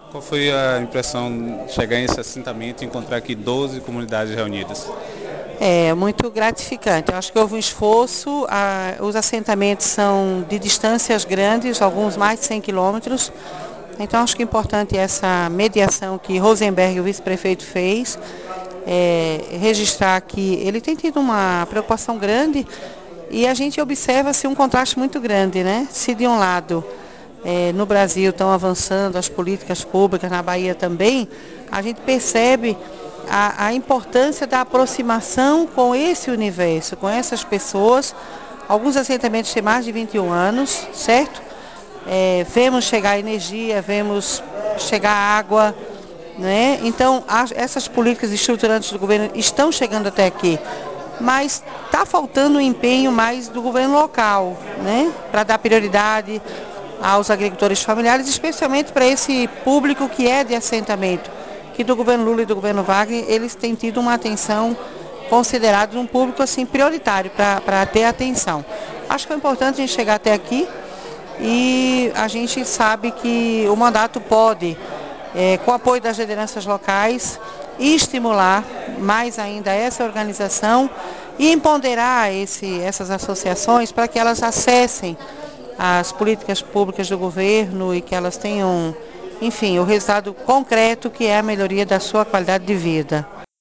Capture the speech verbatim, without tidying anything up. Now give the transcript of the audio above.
Qual foi a impressão de chegar nesse assentamento e encontrar aqui doze comunidades reunidas? É muito gratificante. Eu acho que houve um esforço, a, os assentamentos são de distâncias grandes, alguns mais de cem quilômetros. Então acho que é importante essa mediação que Rosenberg, o vice-prefeito, fez, é, registrar que ele tem tido uma preocupação grande e a gente observa assim, um contraste muito grande, né? Se de um lado é, no Brasil estão avançando as políticas públicas, na Bahia também, a gente percebe a, a importância da aproximação com esse universo, com essas pessoas. Alguns assentamentos têm mais de vinte e um anos, certo? É, vemos chegar energia, vemos chegar água, né? Então, as, essas políticas estruturantes do governo estão chegando até aqui, mas está faltando um empenho mais do governo local, né? Para dar prioridade aos agricultores familiares, especialmente para esse público que é de assentamento, que do governo Lula e do governo Wagner, eles têm tido uma atenção considerada um público assim prioritário para ter atenção. Acho que é importante a gente chegar até aqui e a gente sabe que o mandato pode, é, com o apoio das lideranças locais, estimular mais ainda essa organização e empoderar esse, essas associações para que elas acessem as políticas públicas do governo e que elas tenham, enfim, o resultado concreto que é a melhoria da sua qualidade de vida.